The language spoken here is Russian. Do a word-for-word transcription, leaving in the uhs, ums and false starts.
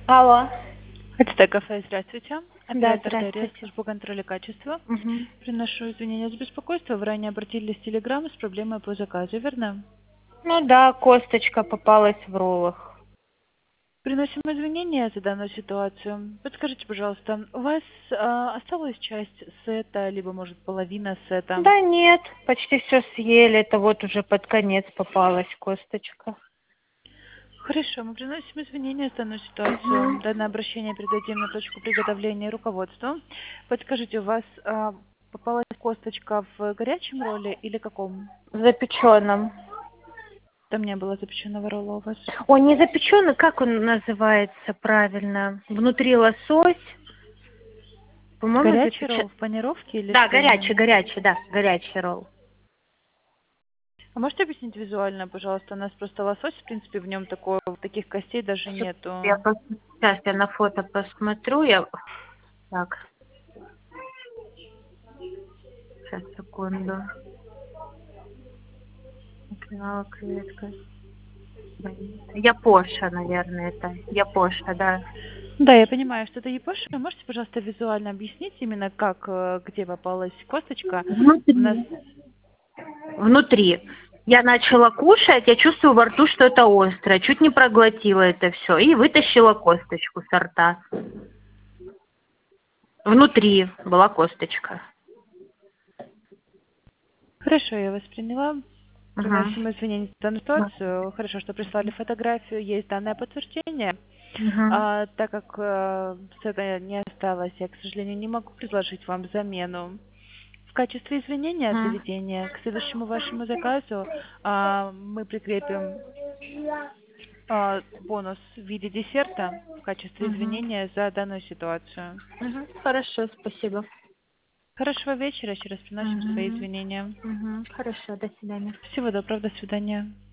Алло. Это кафе, здравствуйте. Да, Оператор Дарья, здравствуйте. служба контроля качества. Мгм. Приношу извинения за беспокойство. Вы ранее обратились в Телеграм с проблемой по заказу, верно? Ну да, косточка попалась в роллах. Приносим извинения за данную ситуацию. Подскажите, пожалуйста, у вас а, осталась часть сета, либо, может, половина сета? Да нет, почти все съели. Это вот уже под конец попалась косточка. Хорошо, мы приносим извинения за данную ситуацию. Мгм. Данное обращение передадим на точку приготовления руководству. Подскажите, у вас а, попалась косточка в горячем ролле или каком? В запеченном. Там не было запеченного ролла у вас. Ой, не запеченный, как он называется правильно? Внутри лосось. По-моему, Горячий запечен... ролл в панировке или Да, что горячий, именно? горячий, да, горячий ролл. А можете объяснить визуально, пожалуйста? У нас просто лосось, в принципе, в нем такого, таких костей даже Я нету. пос- Сейчас я на фото посмотрю. Я... Так, сейчас, секунду. Окинава креветка. Япоша, наверное, это. Япоша, да. Да, я понимаю, что это япоша. Можете, пожалуйста, визуально объяснить именно, как, э, где попалась косточка? У нас... Внутри. Внутри. Я начала кушать, я чувствую во рту что-то острое. Чуть не проглотила это все и вытащила косточку со рта. Внутри была косточка. Хорошо, я вас приняла. Угу. Приносим извинения за данную ситуацию. Хорошо, что прислали фотографию. Есть данное подтверждение. Угу. А, так как э, сета не осталось, я, к сожалению, не могу предложить вам замену. В качестве извинения от Угу. заведения к следующему вашему заказу а, мы прикрепим а, бонус в виде десерта в качестве Угу. извинения за данную ситуацию. Угу. Хорошо, спасибо. Хорошего вечера, еще раз приносим свои Угу. извинения. Угу. Хорошо, до свидания. Всего доброго, до свидания.